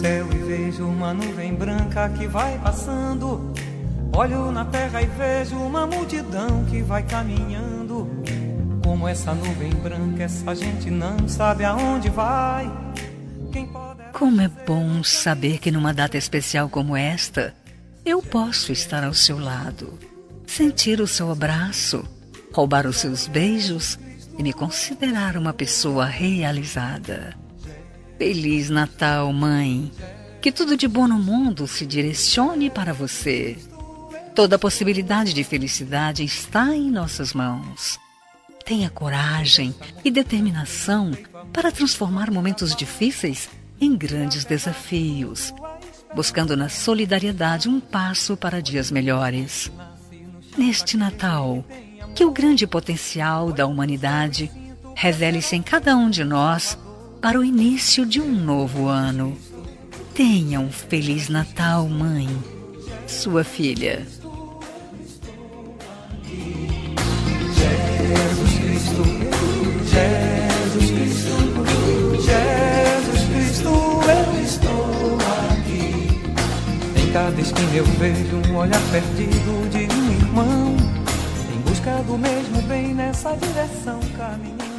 céu e vejo uma nuvem branca que vai passando. Olho na terra e vejo uma multidão que vai caminhando. Como essa nuvem branca, essa gente não sabe aonde vai. Como é bom saber que numa data especial como esta, eu posso estar ao seu lado, sentir o seu abraço, roubar os seus beijos e me considerar uma pessoa realizada. Feliz Natal, mãe! Que tudo de bom no mundo se direcione para você. Toda possibilidade de felicidade está em nossas mãos. Tenha coragem e determinação para transformar momentos difíceis em grandes desafios, buscando na solidariedade um passo para dias melhores. Neste Natal, que o grande potencial da humanidade revele-se em cada um de nós para o início de um novo ano. Tenha um Feliz Natal, mãe. Sua filha. Jesus Cristo, Jesus Cristo, Jesus Cristo, eu estou aqui. Em cada esquina eu vejo um olhar perdido de um irmão, em busca do mesmo bem nessa direção caminhando.